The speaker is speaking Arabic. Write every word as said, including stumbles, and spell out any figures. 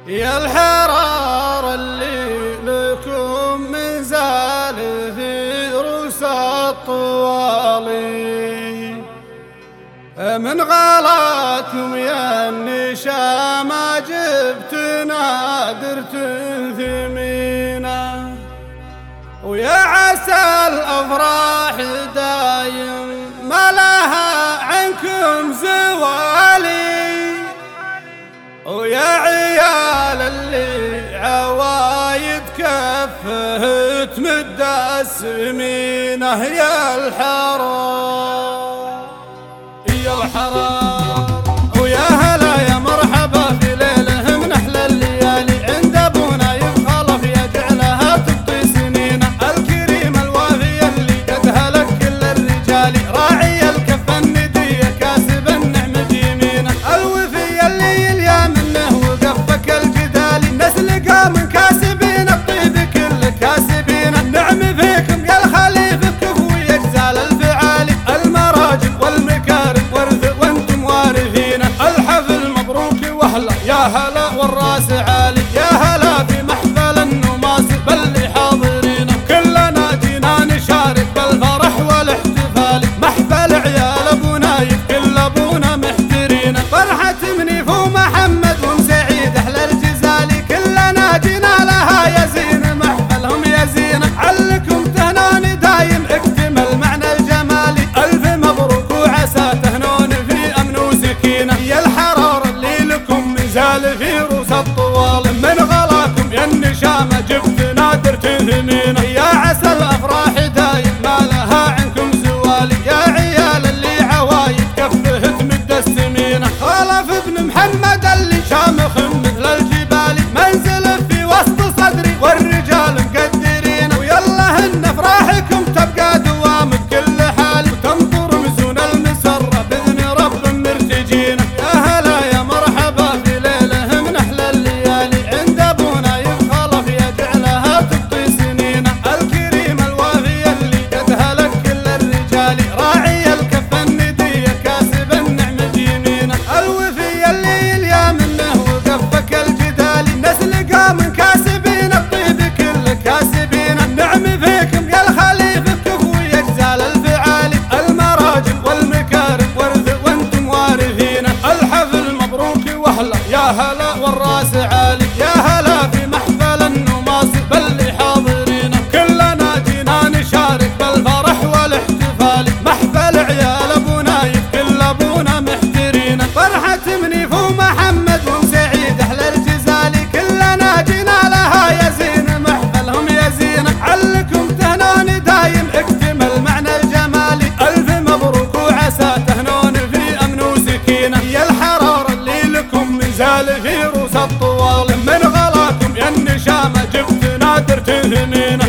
يا الحرار اللي لكم من زال في روس الطوالي، من غلاكم يا النشا ما جبت نادر ثمينة، ويا عسى الأفراح دايم ما لها عنكم زوالي، ويا عيال اللي عوايد كفه تمد السمينة. يا الحرار يا الحرار ويا هلا يا مرحبا في ليله من احلى الليالي، عند ابونا يبخلف يجعلها تبطي سنينه، الكريم الوافي اللي قدها لك كل الرجال، راعي الكفه النديه كاسب النعمه يمينه، الوفي اللي يليا منه وقفك الجدال، نسل قام كاسبين الطيب كل كاسبين، النعم فيكم يا الخليفه كفو يجزال الفعالي، المراجل والمكارم ورث وانتم وارثين، الحفل مبروك واهلا يا هلا والراس عالي، يا هلا في محفل النماس باللي حاضرين، كلنا جينا نشارك بالفرح والاحتفال، محفل عيال ابو نايف كل ابونا محترين، فرحة منيف ومحمد ومسعيد احلى الجزالي، كلنا جينا لها يزين محفلهم يزين، علكم تهنون دايم اكتمل معنى الجمالي، الف مبروك وعسى تهنون في امن وسكينه، يا الحرار اللي لكم من زال في روس الطوال، من غلاكم يا النشامه جبت نادر تهمينه، يا عسى الافراح دايم ما لها عنكم زوالي، يا عيال اللي عوايد كفه تمد السمينه، خلف ابن محمد اللي شامخ مثل الجبال، منزله في وسط صدري والرجال مقدرين، ويلا هن افراحكم تبقى دوام بكل حال، وتمطر مزون المسره باذن رب مرتجين، يا هلا يا مرحبا في ليله من احلى الليالي، عند ابونا يبخلف يجعلها تبطي سنينه، الكريم الوافي اللي قدها لك كل الرجال، راعي الكفه النديه كاسب النعمه يمينه، الوفي اللي يليا منه وقفك الجدال، نسل قام كاسبين الطيب كل كاسبين، النعم فيكم يا الخليفه كفو يجزال الفعالي، المراجل والمكارم ورث وانتم وارثين، الحفل مبروك واهلا يا هلا والراس عالي، يا هلا في محفل النماس باللي حاضرين، كلنا جينا نشارك بالفرح والاحتفال، محفل عيال ابو نايف كل ابونا محترين، فرحة منيف ومحمد ومسعيد احلى الجزالي، كلنا جينا لها يزين محفلهم يزين، علكم تهنون دايم اكتمل معنى الجمالي، الف مبروك وعسى تهنون في امن وسكينه، يا الحرار اللي لكم من زال في روس الطوال، من غلاكم يا النشامه جبت نادر تهمينه.